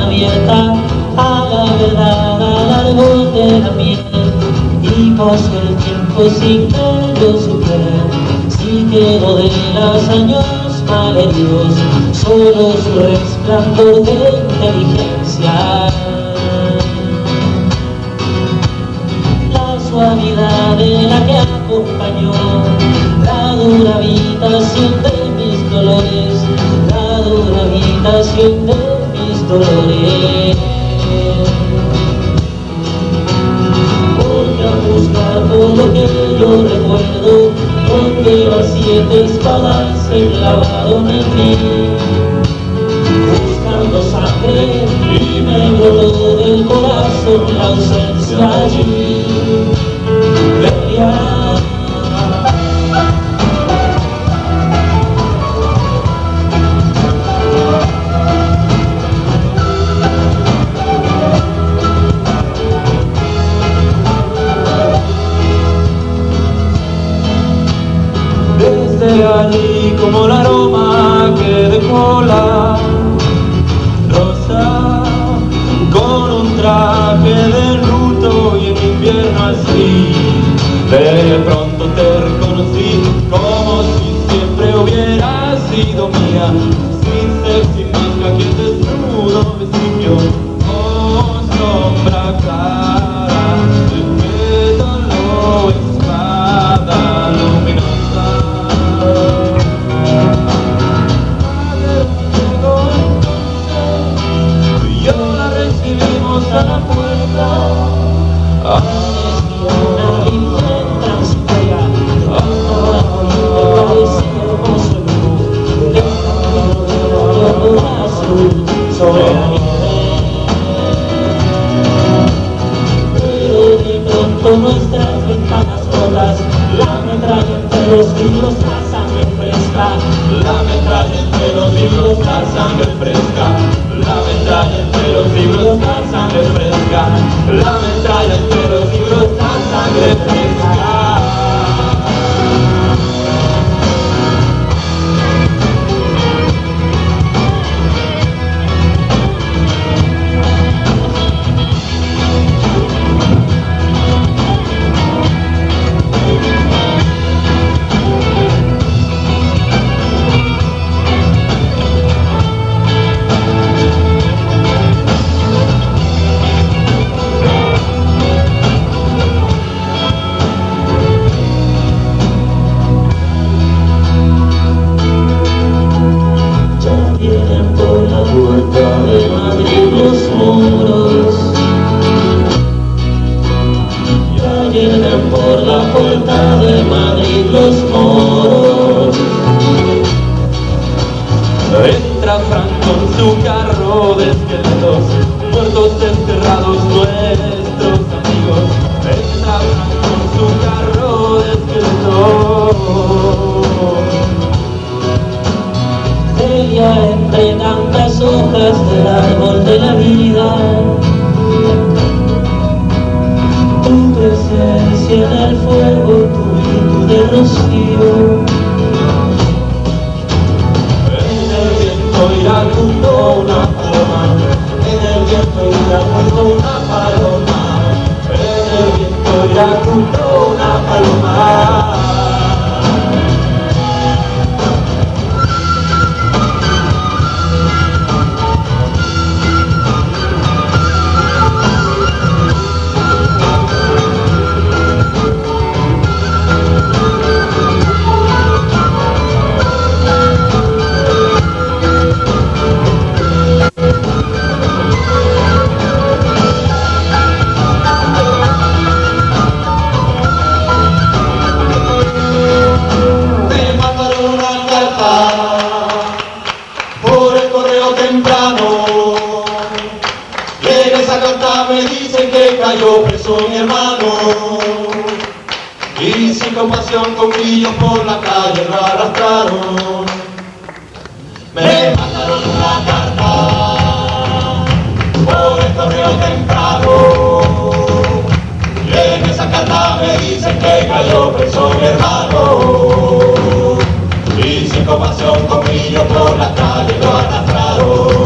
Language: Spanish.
abierta a la verdad, al árbol de la miel. Y pasó el tiempo sin que yo supiera si quedó de los años malheridos solo su resplandor de inteligencia. La suavidad de la que acompañó la dura habitación de mis dolores, la dura habitación de mis dolores. Voy a buscar todo lo que yo recuerdo, donde las 7 espadas se clavaron en mí, buscando sangre, y me brotó del corazón la ausencia allí. Desde allí como el aroma que dejó la rosa, con un traje de luto y en invierno así, de pronto te reconocí como si siempre hubiera sido mía, sin ser sin manga quien desnudo me siguió, oh sombra clara, de pétalo espada luminosa. Llegó entonces, tú y yo la recibimos a la puerta. Una virgen transitoria, hermoso luz, azul sobre la nieve. Pero de pronto nuestras ventanas rotas, la metralla entre los vidrios, la sangre fresca, la metralla entre los vidrios, la sangre fresca, la metralla entre los vidrios, la sangre fresca, la metralla entre los vidrios, la sangre fresca. Por la puerta de Madrid los moros. Entra Franco en su carro de esqueletos, muertos enterrados nuestros amigos. Entra Franco en su carro de esqueletos. Ella entre tantas hojas del árbol de la vida, tu presencia en el fuego, tu virtud de rocío. En el viento iracundo una paloma, en el viento iracundo una paloma, en el viento iracundo una paloma. Me dicen que cayó preso mi hermano, y sin compasión con grillos por la calle lo arrastraron. Me mandaron una carta por el correo temprano, y en esa carta me dicen que cayó preso mi hermano, y sin compasión con grillos por la calle lo arrastraron.